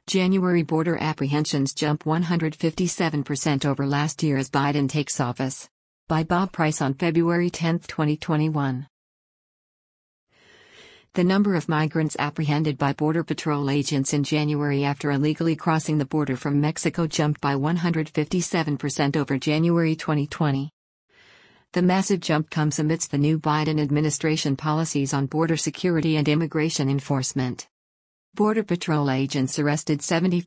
January border apprehensions jump 157% over last year as Biden takes office. By Bob Price on February 10, 2021. The number of migrants apprehended by Border Patrol agents in January after illegally crossing the border from Mexico jumped by 157% over January 2020. The massive jump comes amidst the new Biden administration policies on border security and immigration enforcement. Border Patrol agents arrested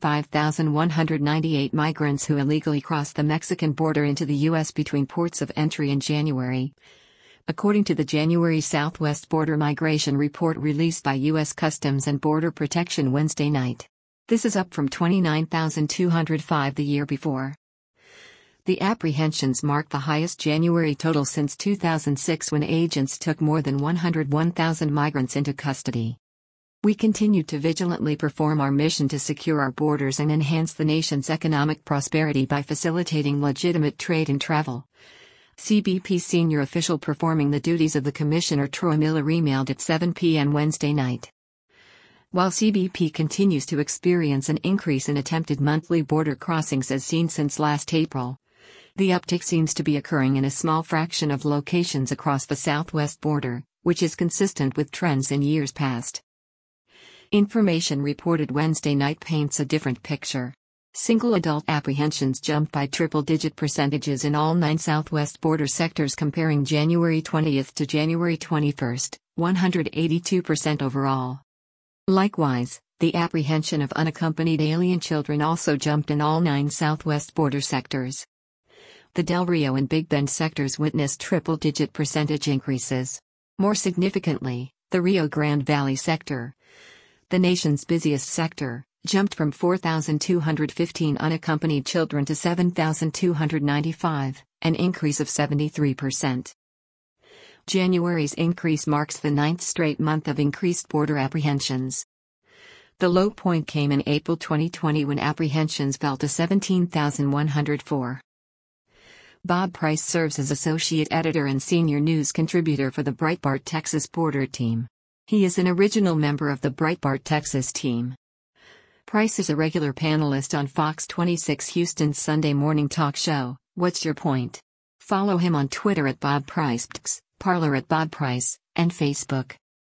75,198 migrants who illegally crossed the Mexican border into the U.S. between ports of entry in January, according to the January Southwest Border Migration Report released by U.S. Customs and Border Protection Wednesday night. This is up from 29,205 the year before. The apprehensions mark the highest January total since 2006, when agents took more than 101,000 migrants into custody. We continue to vigilantly perform our mission to secure our borders and enhance the nation's economic prosperity by facilitating legitimate trade and travel. CBP senior official performing the duties of the Commissioner Troy Miller emailed at 7 p.m. Wednesday night. While CBP continues to experience an increase in attempted monthly border crossings as seen since last April, the uptick seems to be occurring in a small fraction of locations across the southwest border, which is consistent with trends in years past. Information reported Wednesday night paints a different picture. Single adult apprehensions jumped by triple-digit percentages in all 9 southwest border sectors comparing January 20 to January 21, 182% overall. Likewise, the apprehension of unaccompanied alien children also jumped in all 9 southwest border sectors. The Del Rio and Big Bend sectors witnessed triple-digit percentage increases. More significantly, the Rio Grande Valley sector, the nation's busiest sector, jumped from 4,215 unaccompanied children to 7,295, an increase of 73%. January's increase marks the 9th straight month of increased border apprehensions. The low point came in April 2020 when apprehensions fell to 17,104. Bob Price serves as associate editor and senior news contributor for the Breitbart Texas border team. He is an original member of the Breitbart Texas team. Price is a regular panelist on Fox 26 Houston's Sunday morning talk show, What's Your Point? Follow him on Twitter at Bob Price, Parler at Bob Price, and Facebook.